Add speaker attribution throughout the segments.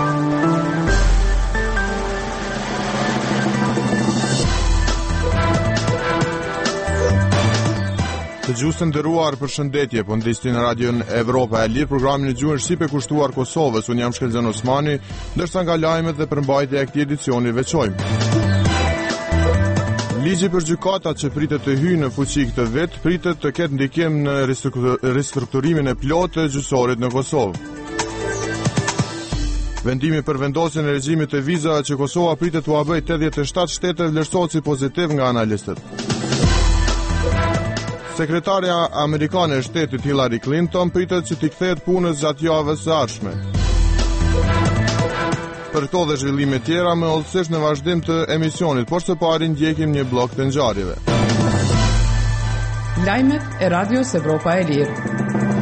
Speaker 1: Të gjusë nderuar, përshëndetje, po ndisni në radion Evropa e Lirë, programin e gjuhën shqipe kushtuar Kosovës. Unë jam Shkelzen Osmani, ndërsa nga lajmet dhe përmbajtja e këtij edicioni veçojmë. Ligji për gjykatat që pritet të hyjë në fuqi këtë vit, pritet të ketë ndikim në ristrukturimin e plotë të gjyqësorit në Kosovë. Vendimi për vendosjen e regjimit të vizave që Kosova pritet t'u bëjë 87 shtete vlerësohet si pozitiv nga analistët. Sekretarja amerikane e shtetit Hillary Clinton pritet që t'i kthehet punës gjatë javës së ardhshme. Për këto dhe zhvillime tjera me hollësisht në vazhdim të emisionit, por së pari ndjekim një blok të ngjarjeve.
Speaker 2: Lajmet e Radios Evropa e Lirë.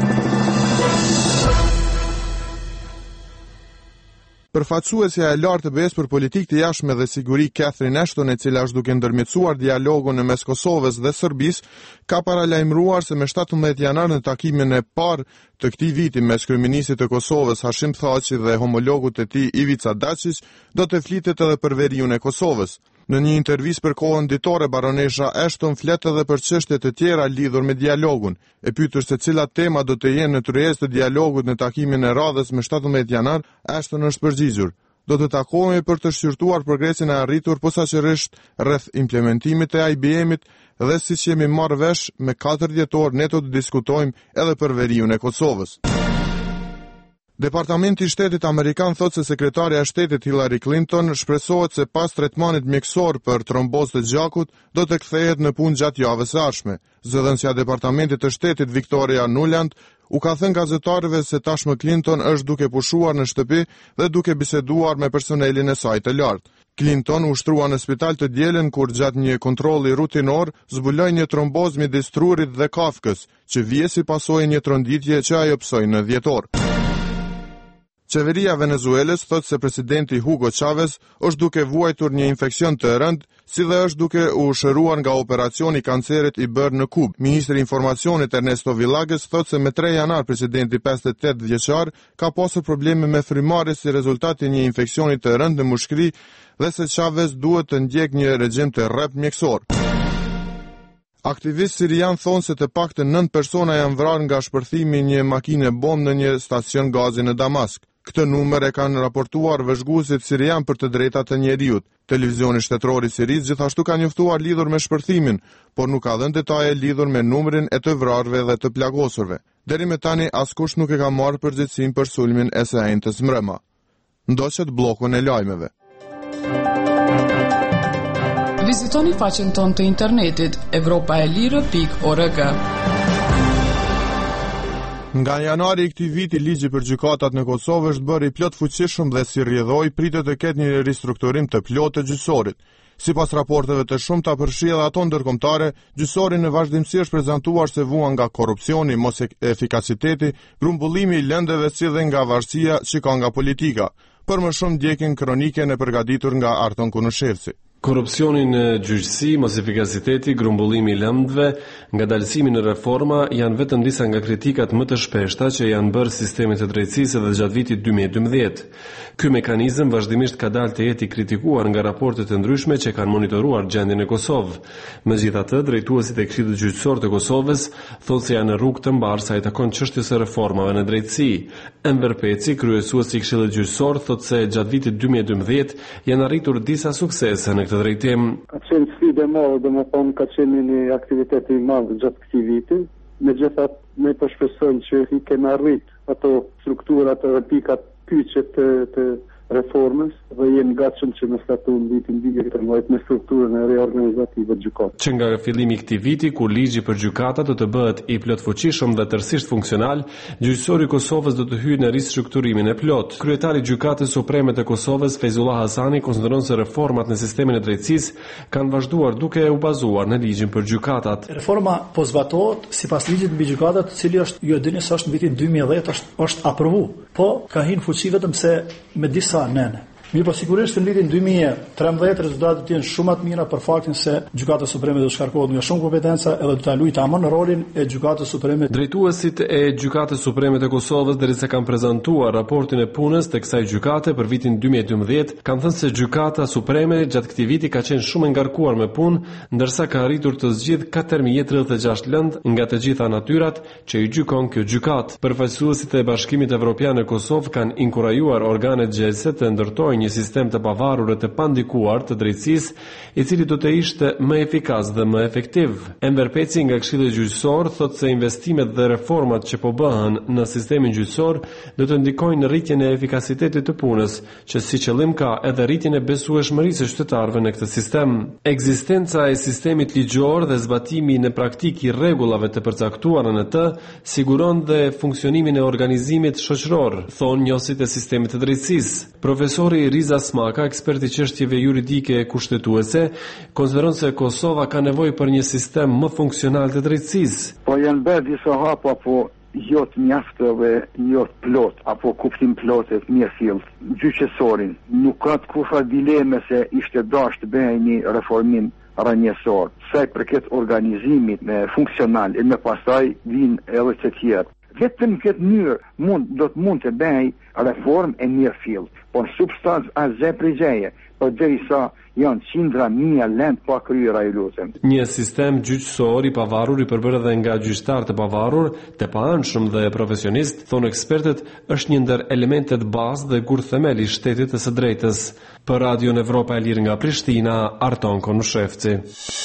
Speaker 1: Përfaqësuesja e lartë të BE-s për politikë të jashtme dhe siguri Catherine Ashton, e cila është duke ndërmjetësuar dialogun në mes Kosovës dhe Serbisë, ka paralajmëruar se me 17 janar në takimin e parë të këtij viti mes kryeministit të Kosovës Hashim Thaçi dhe homologut e tij Ivica Dačić do të flitet edhe për veriun e Kosovës. Në një intervistë për kohën ditore, baronesha Ashton flet edhe për çështje të tjera lidhur me dialogun. E pyetur se cilat tema do të jenë në tryezë të dialogut në takimin e radhës me 17 janar, Ashton është përgjigjur: do të takohemi për të shqyrtuar progresin e arritur posaçërisht rreth implementimit të IBM-it dhe siç jemi marrë vesh me 4 dhjetor ne do të diskutojmë edhe për veriun e Kosovës. Departamenti i Shtetit Amerikan thotë se sekretarja e shtetit Hillary Clinton shpresohet se pas tretmanit mjekësor për trombozë të gjakut do të kthehet në punë gjatë javës së ardhshme. Zëdhënësja e Departamentit të Shtetit Victoria Nuland u ka thënë gazetarëve se tashmë Clinton është duke pushuar në shtëpi dhe duke biseduar me personelin e saj të lartë. Clinton u shtrua në spital të dielën kur gjatë një kontrolli rutinor zbuloi një trombozë midis trurit dhe kafkës, që vije si pasojë një tronditje që ajo psoi në dhjetor. Qeveria Venezuelës thotë se presidenti Hugo Chavez është duke vuajtur një infeksion të rënd, si dhe është duke u shëruar nga operacioni kancerit i bërë në Kubë. Ministri i Informacionit Ernesto Villages thotë se me 3 janar presidenti 58 vjeçar ka pasur probleme me frymarrje si rezultat të një infeksioni të rënd në mushkëri dhe se Chavez duhet të ndjek një regjim të rrep mjekësor. Aktivistë sirian thonë se të paktën 9 persona janë vrarë nga shpërthimi një makine bombë në një stacion gazi në Damask. Këtë numër e kanë raportuar vëzhguesit sirian për të drejtat të njeriut. Televizioni shtetëror i Sirisë gjithashtu ka njoftuar lidhur me shpërthimin, por nuk ka dhënë detaje lidhur me numrin e të vrarëve dhe të plagosurve. Deri me tani askush nuk e ka marrë përgjegjësinë për sulmin e së njëjtës mbrëma. Ndoqet bllokun e lajmeve.
Speaker 2: Vizitoni faqen tonë të internetit evropaelire.org.
Speaker 1: Nga janari i këtij viti, ligji për gjykatat në Kosovë është bërë i plot fuqishëm dhe si rrjedhoi pritet të ketë një ristrukturim të plotë të gjyqësorit. Sipas raporteve të shumta përfshi edhe ato ndërkombëtare, gjyqësori në vazhdimsi është prezantuar se vuan nga korrupsioni, mos efikasiteti, grumbullimi i lëndëve si dhe nga varësia që ka nga politika. Për më shumë ndjekin kroniken e përgatitur nga Arton Kunushevci.
Speaker 3: Korrupsioni në gjyqësi, mos efikasiteti, grumbullimi i lëndëve, ngadalësimi në reforma janë vetëm disa nga kritikat më të shpeshta që janë bërë sistemit të drejtësisë edhe gjatë vitit 2012. Ky mekanizëm vazhdimisht ka dalë të jetë i kritikuar nga raporte të ndryshme që kanë monitoruar gjendjen e Kosovë. Megjithatë, drejtuesit e Këshillit Gjyqësor të Kosovës thonë se janë në rrugë të mbarë sa i takon çështjes së reformave në drejtësi. Enver Peci, kryesuesi i Këshillit Gjyqësor, thotë se gjatë vitit 2012 janë arritur disa suksese në këtë drejtim.
Speaker 4: Ka qenë sfidë e madhe, domethënë ka qenë një aktivitet i madh gjatë këtij viti. Megjithatë, ne po shpresojmë që i kemi arrit ato strukturat dhe pikat kyçe të reformës dhe jemi gatshëm që në statun vitin 2013 me strukturën e reorganizative të gjykatës.
Speaker 3: Që nga fillimi i këtij viti, kur ligji për gjykata do të bëhet i plotfuqishëm dhe tërësisht funksional, gjyqësori i Kosovës do të hyjë në ristrukturimin e plot. Kryetari i Gjykatës Supreme të Kosovës, Feyzullah Hasani, konsideron se reformat në sistemin e drejtësisë kanë vazhduar duke u bazuar në ligjin për gjykatat.
Speaker 5: Reforma po zbatohet sipas ligjit mbi gjykatat, i cili është, ju e dini se është në vitin 2010 është aprovu, po ka hyrë në fuqi vetëm se me disa nene. Mirë, po sigurisht në vitin 2013 rezultatet të jenë shumë të mira për faktin se Gjykata Supreme do shkarkohet nga shumë kompetenca edhe do ta luajë tamam në rolin e Gjykatës Supreme.
Speaker 3: Drejtuesit e Gjykatës Supreme të Kosovës derisa kanë prezantuar raportin e punës të kësaj gjykate për vitin 2012, kanë thënë se Gjykata Supreme gjatë këtij viti ka qenë shumë e ngarkuar me punë, ndërsa ka arritur të zgjidhë 4036 lëndë nga të gjitha natyrat që i gjykon kjo gjykatë. Përfaqësuesit e Bashkimit Evropian në Kosovë kanë inkurajuar organet gjyqëse të ndërtojnë një sistem të pavarur e të pandikuar të drejtësisë, i cili do të ishte më efikas dhe më efektiv. Enver Peci nga Këshilli Gjyqësor thotë se investimet dhe reformat që po bëhen në sistemin gjyqësor do të ndikojnë në rritjen e efikasitetit të punës, që si qëllim ka edhe rritjen e besueshmërisë së qytetarëve në këtë sistem. Ekzistenca e sistemit ligjor dhe zbatimi në praktikë i rregullave të përcaktuara në të siguron dhe funksionimin e organizimit shoqëror, thonë njohësit e sistemit të drejtësisë. Profesori Riza Smaka, ekspert i çështjeve juridike kushtetuese, konsideron se Kosova ka nevojë për një sistem më funksional të drejtësisë.
Speaker 6: Po janë bërë disa hapa, po jo të mjaftë dhe jo të plot, apo kuptim plot e mirë fill. Gjyqësorin nuk ka të kufa dileme se ishte dashur të bëjë një reformim rrënjësor, sa i përket organizimit funksional, e më pastaj vinë edhe të tjerë. Vetëm këtë mënyrë do të mund të bëj reform e mirë fill, por në substancë asgjë përgjeje, por derisa janë qindra mijë lëndë pa kryera, i lutem.
Speaker 3: Një sistem gjyqësor i pavarur i përbërë edhe nga gjyqtar të pavarur, të paanshëm dhe profesionist, thonë ekspertët, është një ndër elementet bazë dhe gur themel i shtetit të së drejtës. Për Radion Evropa e Lirë nga Prishtina, Arton Konushevci.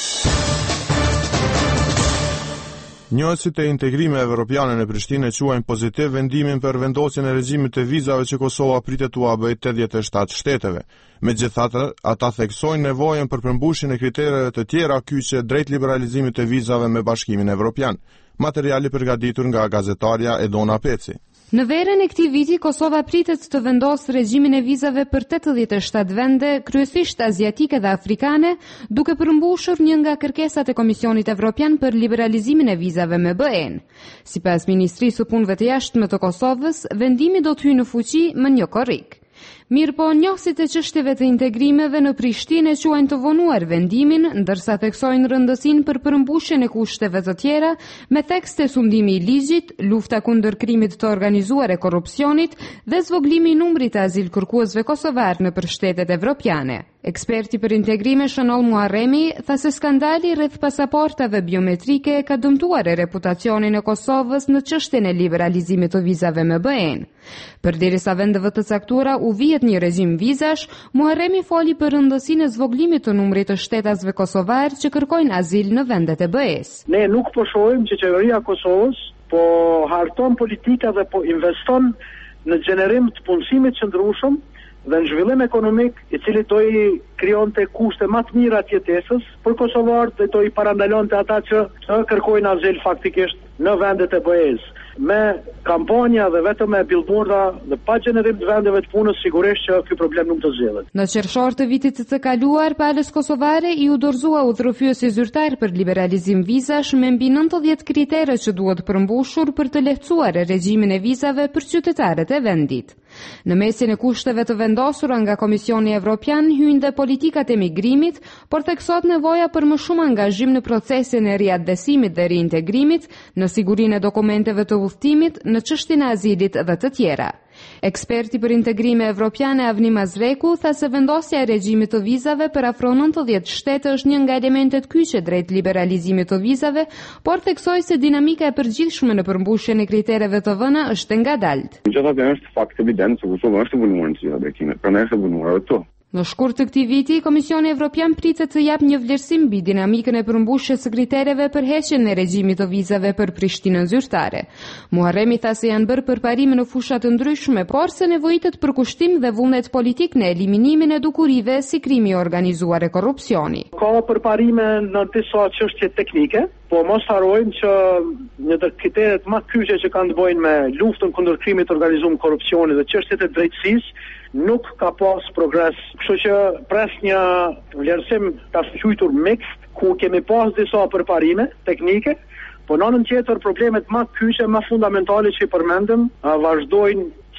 Speaker 1: Njohësit e integrime evropiane në Prishtinë quajnë pozitiv vendimin për vendosjen e regjimit të vizave që Kosova pritet t'ua bëjë 87 shteteve. Megjithatë, ata theksojnë nevojën për përmbushjen e kritereve të tjera kyçe drejt liberalizimit të vizave me Bashkimin Evropian. Materiali përgatitur nga gazetarja Edona Peci.
Speaker 7: Në verën e këtij viti, Kosova pritet të vendosë regjimin e vizave për 87 vende, kryesisht aziatike dhe afrikane, duke përmbushur një nga kërkesat e Komisionit Evropian për liberalizimin e vizave me BE-n. Sipas Ministrisë së Punëve të Jashtme të Kosovës, vendimi do të hyjë në fuqi më një korrik. Mirë po, njohësit e çështjeve të integrimeve në Prishtinë quajnë të vonuar vendimin, ndërsa theksojnë rëndësinë për përmbushjen e kushteve të tjera me tekste sundimi i ligjit, lufta kundër krimit të organizuar e korrupsionit dhe zvoglimi i numrit të azilkërkuesve kosovar në shtetet evropiane. Eksperti për integrime Shënoll Muharremi tha se skandali rreth pasaportave biometrike ka dëmtuar reputacionin e Kosovës në çështjen e liberalizimit të vizave me BE-n. Përderisa vendeve të caktuara u vihet një regjim vizash, Muharremi foli për rëndësinë e zvoglimit të numrit të shtetasve kosovar që kërkojnë azil në vendet e BE-s.
Speaker 8: Ne nuk po shohim që qeveria e Kosovës po harton politika dhe po investon në gjenerim të punësimit që ndryshëm dhe në zhvillim ekonomik, i cili do i krijonte kushte më të mira të jetesës për kosovarët dhe do i parandalonte ata që kërkojnë azil faktikisht në vendet e BE-s. Me kampanja dhe vetëm me billboarda dhe pa gjenerim të vendeve të punës, sigurisht që ky problem nuk do zgjidhet.
Speaker 7: Në qershor të vitit të kaluar, palës kosovare i u dorëzua udhëfyesi zyrtar për liberalizim vizash me mbi 90 kritere që duhet përmbushur për të lehtësuar regjimin e vizave për qytetarët e vendit. Në mesin e kushteve të vendosura nga Komisioni Evropian hyjnë dhe politikat e migrimit, por theksot nevoja për më shumë angazhim në procesin e riadesimit dhe reintegrimit, në sigurinë e dokumenteve të udhëtimit, në çështjen e azilit dhe të tjera. Eksperti për integrime evropiane Avni Mazreku tha se vendosja e regjimit të vizave për afro 90 shtete është një nga elementet kyçe drejt liberalizimit të vizave, por theksoi se dinamika e përgjithshme në përmbushjen e kritereve të vëna është e ngadalt.
Speaker 6: Gjithatë është fakt evident se Kosova është vonuar në gjitha bekimet, prandaj është vonuar ato.
Speaker 7: Në shkurt të këtij viti, Komisioni Evropian pritet të japë një vlerësim mbi dinamikën e përmbushjes së kritereve për heqjen e regjimit të vizave për Prishtinën zyrtare. Muharremi tha se janë bërë përparime në fusha të ndryshme, por se nevojitet përkushtim dhe vullnet politik në eliminimin e dukurive si krimi i organizuar e korrupsioni.
Speaker 8: Ka përparime në disa çështje teknike, po mos harrojmë që një ndër kriteret më kyçe që kanë të bëjnë me luftën kundër krimit të organizuar korrupsioni dhe çështjet e drejtësisë nuk ka pas progres. Kështu që pres një vlerësim të shqyrtur mixt, ku kemi pas disa përparime teknike, po në anën tjetër problemet më kyçe, më fundamentale që i përmendëm, vazhdojnë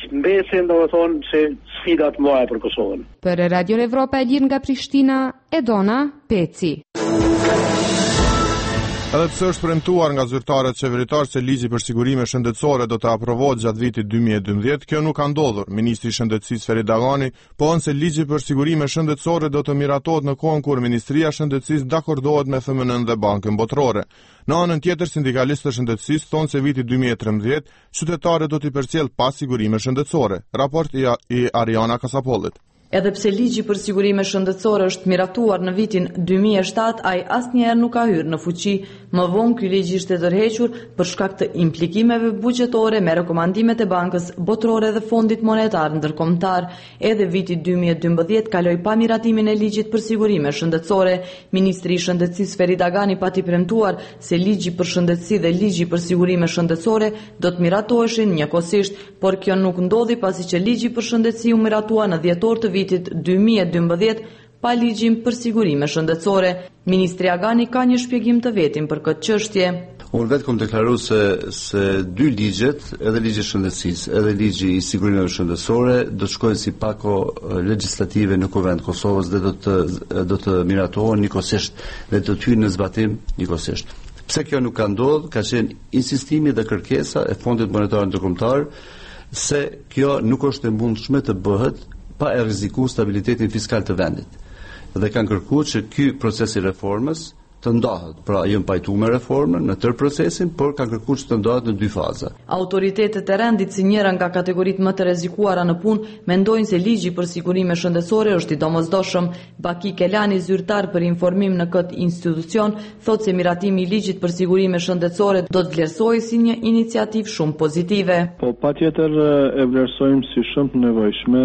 Speaker 8: mbesin domethënë se sfida të mëdha për Kosovën.
Speaker 7: Për Radio Evropa e Lirë nga Prishtina, Edona Peci.
Speaker 1: Edhe pse është premtuar nga zyrtarët qeveritar se ligji për sigurime shëndetësore do të aprovohet gjatë vitit 2012, kjo nuk ka ndodhur. Ministri i Shëndetësisë Ferit Dagani pohon se ligji për sigurime shëndetësore do të miratohet në kohën kur Ministria e Shëndetësisë dakordohet me FMN dhe Bankën Botërore. Në anën tjetër, sindikalistët e shëndetësisë thonë se viti 2013 qytetarët do t'i përcjell pas sigurime shëndetësore. Raport i Ariana Kasapollit.
Speaker 9: Edhe pse ligji për sigurime shëndetësore është miratuar në vitin 2007, ai asnjëherë nuk ka hyrë në fuqi. Më vonë ky ligj ishte tërhequr për shkak të implikimeve buxhetore me rekomandimet e Bankës Botërore dhe Fondit Monetar Ndërkombëtar. Edhe viti 2012 kaloi pa miratimin e ligjit për sigurime shëndetësore. Ministri i Shëndetësisë Ferit Dagani pati premtuar se ligji për shëndetësi dhe ligji për sigurime shëndetësore do të miratoheshin njëkohësisht, por kjo nuk ndodhi pasi që ligji për shëndetësi u miratua në dhjetor të vitit 2012 pa ligjin për sigurime shëndetësore. Ministri Agani ka një shpjegim të vetin për këtë çështje.
Speaker 10: Unë vetë kom deklaruar se dy ligjet, edhe ligji i shëndetësisë, edhe ligji i sigurimeve shëndetësore do të shkojnë si pako legjislative në Kuvend të Kosovës dhe do të miratohen njëkohësisht dhe do të hyjnë në zbatim njëkohësisht. Pse kjo nuk ka ndodhur, ka qenë insistimi dhe kërkesa e Fondit Monetar Ndërkombëtar se kjo nuk është e mundshme të bëhet pa e rrezikuar stabilitetin fiskal të vendit. Dhe kanë kërkuar që ky proces i reformës të ndahet. Pra, jam pajtuar me reformën në tërë procesin, por kanë kërkuar që të ndahet në dy faza.
Speaker 9: Autoritetet e rendit, si njëra nga kategoritë më të rrezikuara në punë, mendojnë se ligji për sigurime shëndetësore është i domosdoshëm. Baki Kelani, zyrtar për informim në këtë institucion, thotë se miratimi i ligjit për sigurime shëndetësore do të vlerësohej si një iniciativë shumë pozitive.
Speaker 11: Po patjetër e vlerësojmë si shumë të nevojshme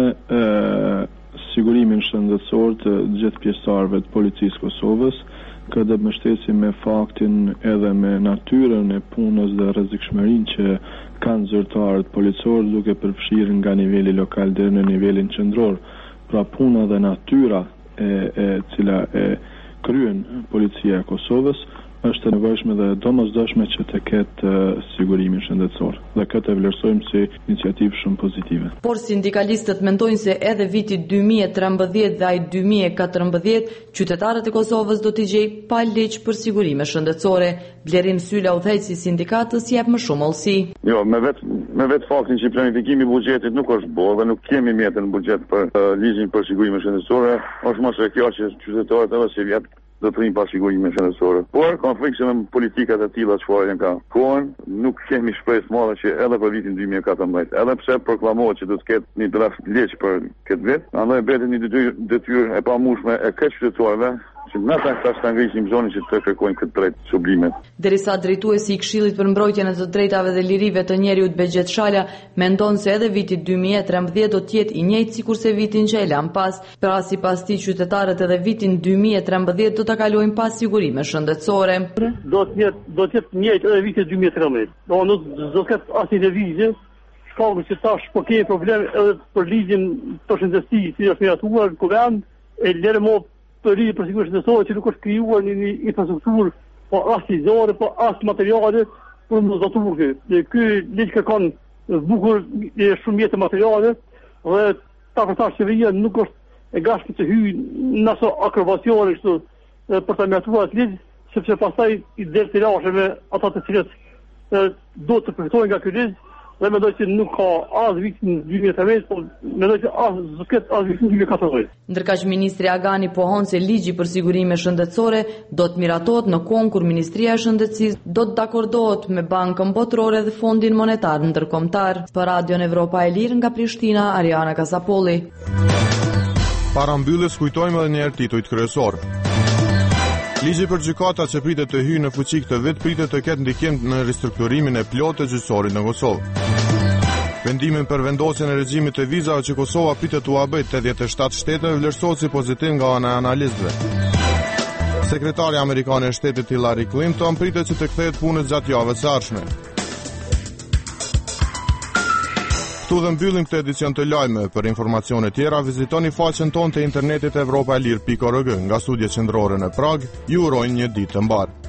Speaker 11: sigurimin shëndetësor të gjithë pjesëtarëve të Policisë Kosovës, këtë mbështesim me faktin edhe me natyrën e punës dhe rrezikshmërinë që kanë zyrtarët policorë duke përfshirë nga niveli lokal deri në nivelin qendror. Pra puna dhe natyra e cila e kryen Policia e Kosovës është e nevojshme dhe domosdoshme që të ketë sigurimin shëndetësor. Dhe këtë e vlerësojmë si iniciativë shumë pozitive.
Speaker 9: Por sindikalistët mendojnë se edhe viti 2013 dhe ai 2014 qytetarët e Kosovës do t'i gjejë pa ligj për sigurime shëndetësore. Blerim Syla, udhëheqësi i sindikatës, jep më shumë hollësi.
Speaker 6: Jo, me vetë faktin që planifikimi i buxhetit nuk është bërë dhe nuk kemi mjetën në buxhet për ligjin për sigurime shëndetësore, është më së kjo që qytetarët edhe si vjet do të rrinë pa sigurime shëndetësore. Por konflikte me politikat e tilla çfarë janë ka kohën, nuk kemi shpresë madhe që edhe për vitin 2014, edhe pse proklamohet që do të ketë një draft ligj për këtë vit, andaj bëhet një detyrë e pamushme e këtyre qytetarëve që në ta ngrisim zonin që të kërkojnë këtë drejtë sublime.
Speaker 9: Derisa drejtuesi i Këshillit për mbrojtjen e të drejtave dhe lirive të njerëzit Bexhet Shala mendon se edhe viti 2013 do të jetë i njëjtë sikurse vitin që e lan pas. Pra sipas tij qytetarët edhe vitin 2013 do ta kalojnë pa sigurime shëndetësore.
Speaker 8: Do të jetë njëjtë edhe viti 2013. Nuk do të ketë asnjë lëvizje. Shkallë që tash po kemi problem edhe për ligjin për shëndetësi, si është miratuar në Kuvend, e lërë më për ligj për siguri shëndetësore që nuk është krijuar një infrastrukturë, po as fizore, po as materiale për të zbatuar këtë. Ky ligj kërkon bukur shumë jetë materiale dhe ta përtash qeveria nuk është e gatshme të hyjë në ato akrobacione kështu për ta miratuar atë ligj, sepse pastaj i del të lashë me ata të cilët do të përfitojnë nga ky ligj. Dhe mendoj se nuk ka as vitin 2013, por mendoj se as vitin 2014.
Speaker 9: Ndërkaq ministri Agani pohon se ligji për sigurime shëndetësore do të miratohet në kohën kur Ministria e Shëndetësisë do të dakordohet me Bankën Botërore dhe Fondin Monetar Ndërkombëtar. Për Radion Evropa e Lirë nga Prishtina, Ariana Kasapolli.
Speaker 1: Para mbylljes kujtojmë edhe një herë titujt kryesor. Ligji për gjykata që pritet të hyjë në fuqi këtë vit pritet të ketë ndikim në ristrukturimin e plotë të gjyqësorit në Kosovë. Vendimin për vendosjen e regjimit të vizave që Kosova pritet t'u bëjë 87 shteteve vlerësohet si pozitiv nga ana e analistëve. Sekretari amerikan e Shtetit Hillary Clinton pritet që të kthehet punës gjatë javës së ardhshme. Këtu dhe mbyllim këtë edicion të lajme. Për informacione tjera, vizitoni faqen tonë të internetit evropaelir.org. Nga studiet qendrore në Prag, ju urojnë një ditë të mbarë.